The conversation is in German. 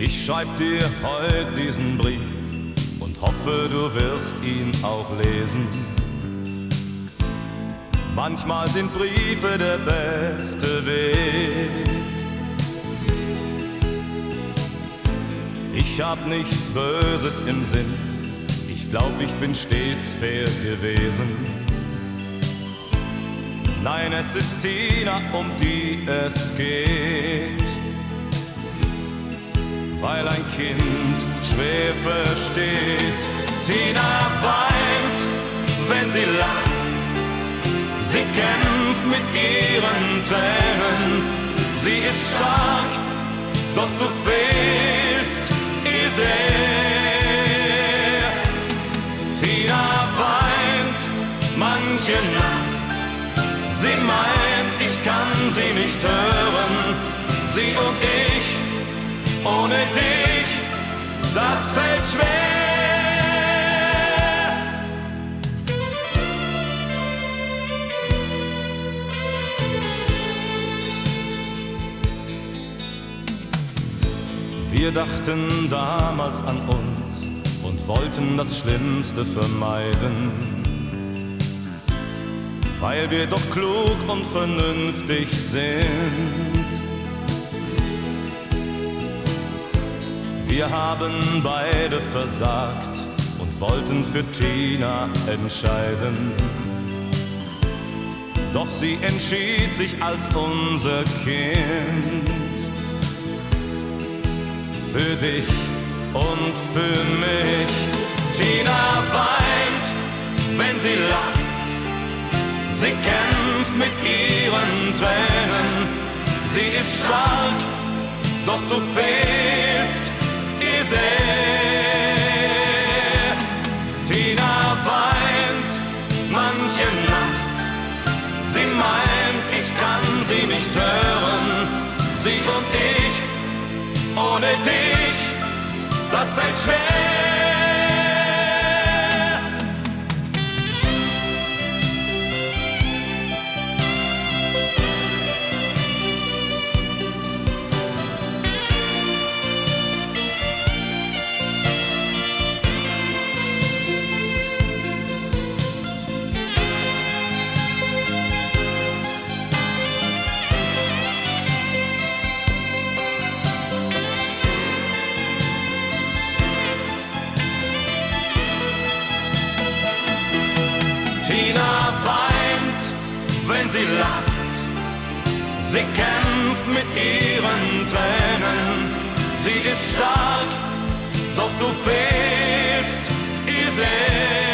Ich schreib dir heute diesen Brief und hoffe, du wirst ihn auch lesen. Manchmal sind Briefe der beste Weg. Ich hab nichts Böses im Sinn, ich glaub, ich bin stets fair gewesen. Nein, es ist Tina, um die es geht, weil ein Kind schwer versteht. Tina weint, wenn sie lacht, sie kämpft mit ihren Tränen. Sie ist stark, doch du fehlst ihr sehr. Tina weint manche Nacht, sie meint, ich kann sie nicht hören. Sie und ich, ohne dich, das fällt schwer. Wir dachten damals an uns und wollten das Schlimmste vermeiden, weil wir doch klug und vernünftig sind. Wir haben beide versagt und wollten für Tina entscheiden. Doch sie entschied sich als unser Kind. Für dich und für mich. Tina weint, wenn sie lacht. Sie kämpft mit ihren Tränen. Sie ist stark, doch du fehlst ihr sehr. Tina weint manche Nacht. Sie meint, ich kann sie nicht hören. Sie und ich, ohne dich, das fällt schwer. Wenn sie lacht, sie kämpft mit ihren Tränen. Sie ist stark, doch du fehlst ihr sehr.